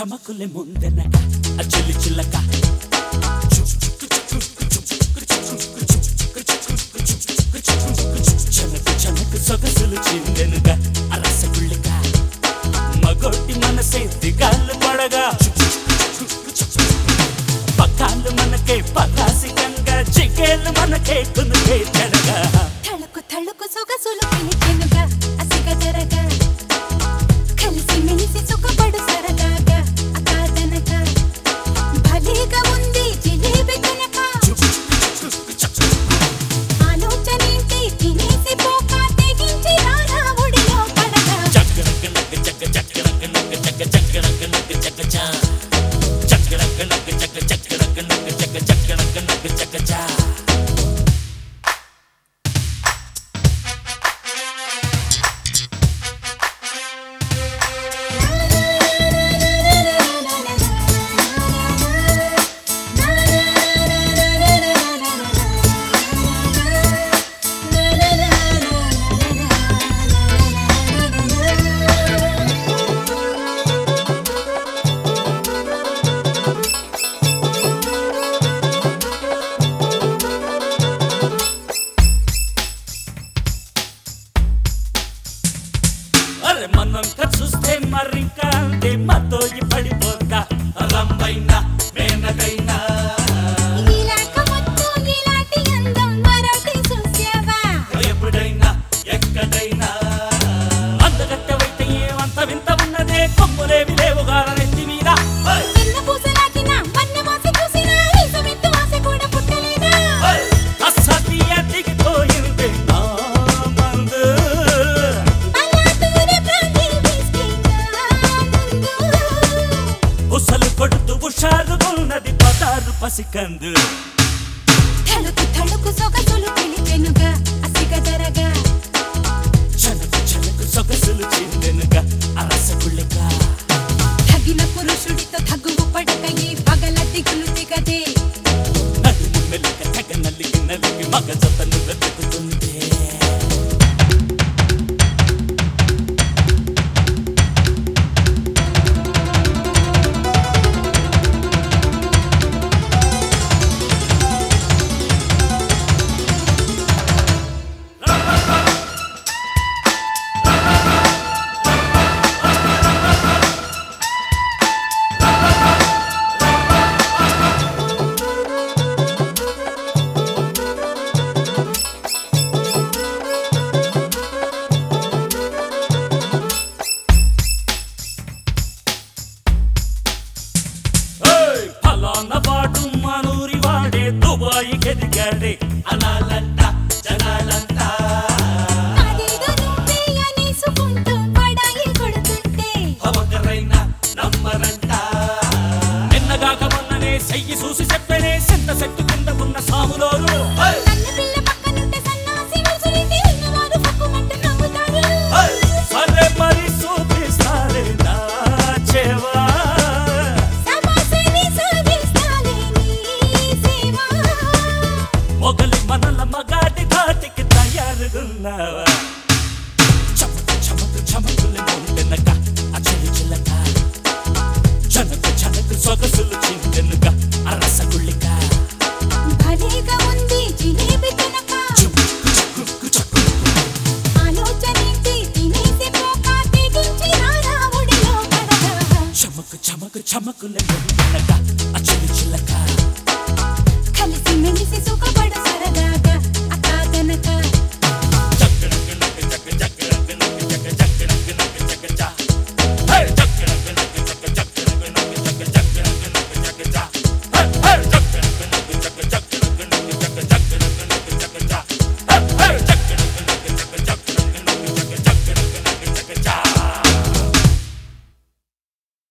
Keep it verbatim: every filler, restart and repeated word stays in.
చమకులే ముందెనక అచిలి చిల్లక చనకు చనకు సొగసులు చిందెనుగా అరసగుళ్ళిక మగోటి మనసే దిగాలు పడగా పక్కాలు మనకే పరాసికంగా చికేలు మనకే కునుకే చెడగా తళుకు తళుకు సొగసులు పిలిచెనుగా అసిగ జరగా కలిసి మెలిసి సుఖపడు సరదాగా అకాదనక భలేగా ఉంది జిలేబి కనుక ఆలోచనేంటి తినేసి పోక తెగించి రారా ఒడిలో పడగా చక్కరక నక్క చక్క చక్కరక నక్క చక్క చక్కరక నక్క చక్క చా చక్కరక నక్క చక్క చక్కరక నక్క చక్క చక్కరక నక్క చక్క చా అరే మనంక చూస్తే మరింకా అంటే మతోయి పడిపోతా రంబైనా మేనకైనా ఇలాక మొత్తం ఇలాంటి అందం మరొకటి చూసావా ఎప్పుడైనా ఎక్కడైనా అందగత్తెవైతే ఏమంత వింత ఉన్నదే కొమ్ములేవి లేవుగా నెత్తి మీద చిన్న పూసలాకిన వన్నె వాసి చూసిన ఈసమెత్తు ఆశ కూడా పుట్టలేదా అసతియ దిగిపోయింది నా మందు బలాదూర ప్రాంతి విస్కిగా ముందు ఉసలు కొడుతూ హుషారుగున్నది పదారు పసికందు తళుకు తళుకు సొగసులు పిలిచెనుగా అసిగ జరగా చనకు చనకు సొగసులు చిందెనుగా అరసగుళ్ళిక తగిన పురుషుడితో తగువు పడక ఈ పగల దిగులు దిగదే నడుము మెలిక తెగ నలిగి నలిగి మగ జతను వెతుకుతుంది ఫలానా వాడు మనూరి వాడే దుబాయి ఎదిగాడే అనాలంట జనాలంట అదేదో నువ్వే అనేసుకుంటూ పడాయి కొడుతుంటే అవకరైనా నమ్మరంట నిన్నగాక మొన్ననే చెయ్యి చూసి చెప్పనే సింత చెట్టు కింద ఉన్న సాములోరు కన్న పిల్ల పక్కనుంటే సన్నాసి ముసురితే ఉన్నవారు పక్కుమంటూ నవ్వుతారు సరే మరి చూపిస్తారే నా చెవా సమాసని సాగిస్తాలే నీ సేవ మొగలి మనల మగాటి ధాటికి తయారుగున్నావా చమకు చమకు చమకులు ముందెనక అచలి చిల్లక చనకు చనకు సొగసులు చిందెనుగా అరసగుళ్ళిక భలేగా ఉంది జిలేబి కనుక చుక్కు చుక్కు చక్కు ఆలోచనేంటి తినేసి పోక తెగించి రారా ఒడిలో పడగా చమకు చమకు చమకులు ముందెనక అచలి చిల్లక కలిసి మెలిసి సుఖపడు సరదాగా అకాదనక చక్కడక నక్క చక్క చక్కడ